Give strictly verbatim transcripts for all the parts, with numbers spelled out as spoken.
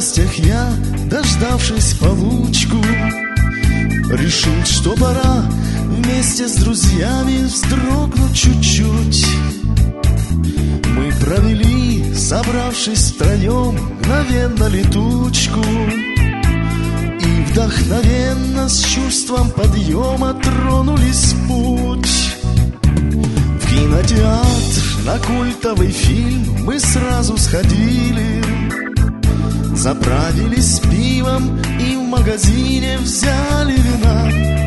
радостях я, дождавшись получку, решил, что пора вместе с друзьями вздрогнуть чуть-чуть. Мы провели, собравшись втроем, мгновенно летучку, и вдохновенно с чувством подъема тронулись в путь. В кинотеатр на культовый фильм мы сразу сходили, заправились пивом и в магазине взяли вина.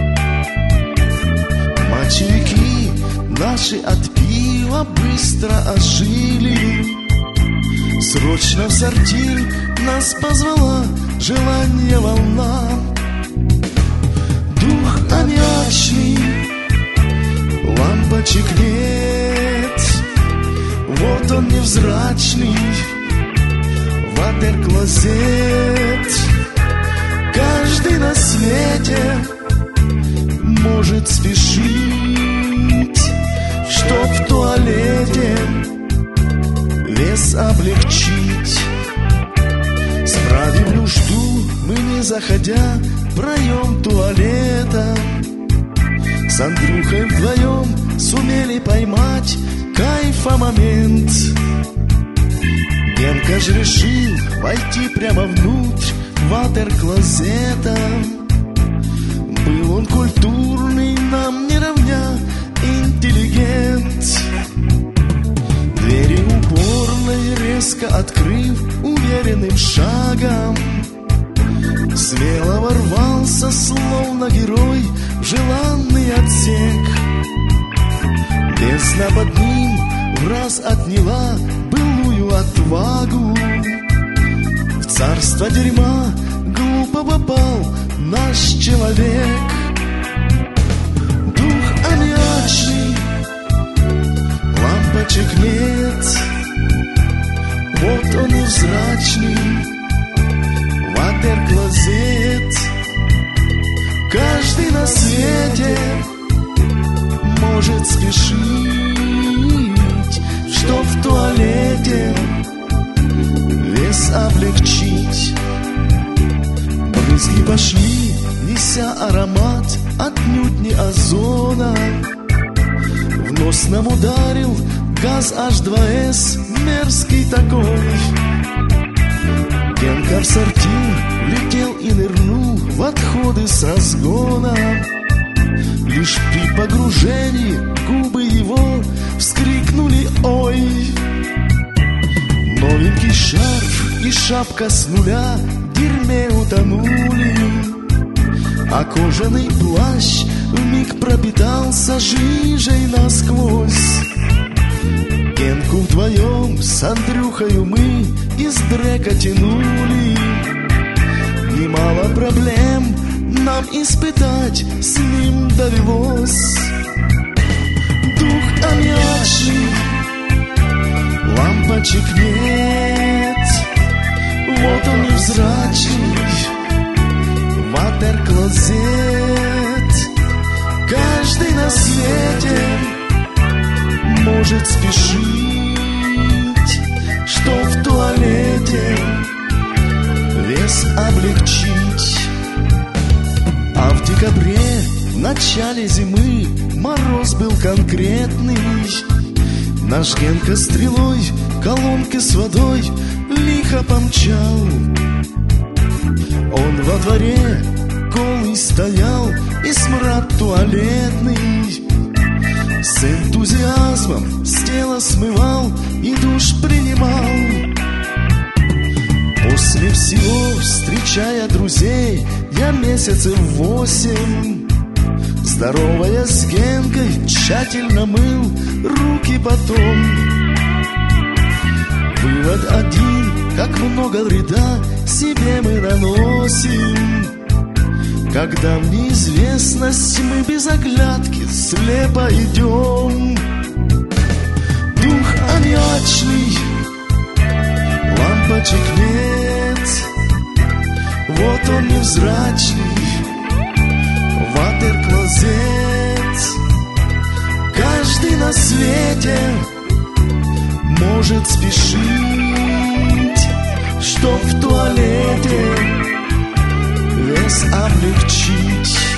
Мочевики наши от пива быстро ожили. Срочно в сортир нас позвала желание волна. Дух аммиачный, лампочек нет, вот он невзрачный ватер-клозет. Каждый на свете может спешить, чтоб в туалете вес облегчить. Справив нужду, мы не заходя в проем туалета, с Андрюхой вдвоем сумели поймать кайфа момент. Генка ж решил войти прямо внутрь ватер-клозета. Был он культурный, нам не равня интеллигент. Двери упорной резко открыв уверенным шагом, смело ворвался, словно герой, в желанный отсек. Бездна под ним враз отняла былую отвагу. В царство дерьма глупо попал наш человек. Дух аммиачный, лампочек нет, вот он невзрачный ватер-клозет. Каждый на свете может спешить, чтоб в туалете вес облегчить. Брызги пошли, неся аромат отнюдь не озона. В нос нам ударил газ эйч два эс, мерзкий такой. Генка в сортир летел и нырнул в отходы с разгона. Лишь при погружении губы его вскрикнули «Ой!». Новенький шарф и шапка с нуля в дерьме утонули, а кожаный плащ вмиг пропитался жижей насквозь. Генку вдвоем с Андрюхою мы из дрека тянули. Немало проблем нам испытать с ним довелось. Дух аммиачный, лампочек нет, вот он невзрачный ватер-клозет. Каждый на свете может спешить, что в туалете вес облегчить. А в декабре, в начале зимы, мороз был конкретный. Наш Генка стрелой колонки с водой лихо помчал. Он во дворе голый стоял и смрад туалетный с энтузиазмом с тела смывал и душ принимал. После всего, встречая друзей, я месяцев восемь, здоровая с Генкой, тщательно мыл руки потом. Вывод один, как много вреда себе мы наносим, когда в неизвестность мы без оглядки слепо идем. Дух аммиачный, лампочек нет, вот он невзрачный ватер-клозет. Каждый на свете может спешить, что в туалете вес облегчить.